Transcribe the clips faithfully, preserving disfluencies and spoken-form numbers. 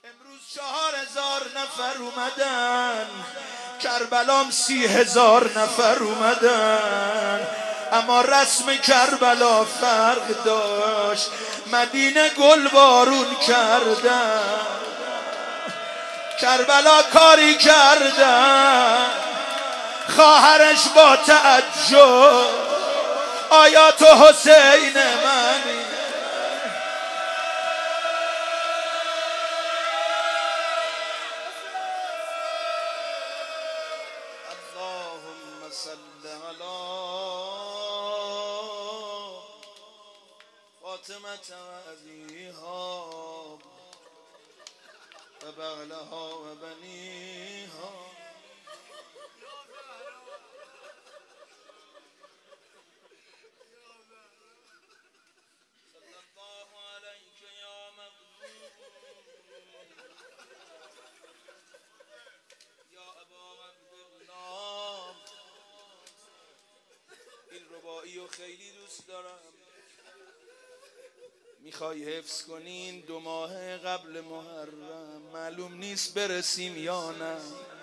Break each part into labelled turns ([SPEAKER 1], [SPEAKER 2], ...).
[SPEAKER 1] امروز چهار هزار نفر اومدن، کربلام سی هزار نفر اومدن، اما رسم کربلا فرق داشت، مدینه گل بارون کردن. کربلا کاری کردن، خواهرش با تعجب آیا تو حسین منی؟ اللهم صل علی فاطمة و ابیها و بعلها و بنیها. این رباعی رو خیلی دوست دارم، میخوای حفظ کنین دو ماه قبل محرم، معلوم نیست برسیم یا نه.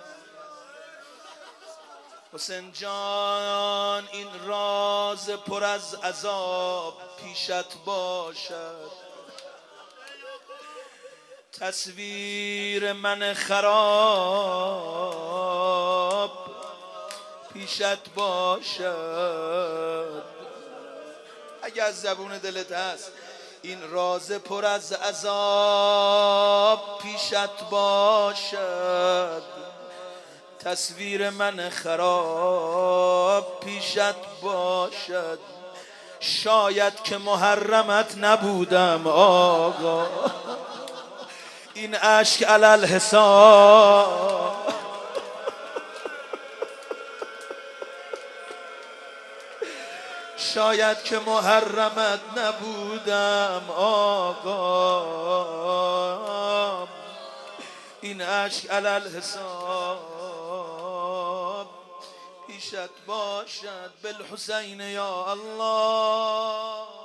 [SPEAKER 1] حسین جان این راز پر از عذاب پیشت باشد، تصویر من خراب پیشت باشد. اگه از زبون دلت هست این راز پر از عذاب پیشت باشد، تصویر من خراب پیشت باشد. شاید که محرمت نبودم آقا، این اشک علل حساب. شاید که محرمت نبودم آقا، این اشک علل حساب پیشت باشد. بالحسین یا الله.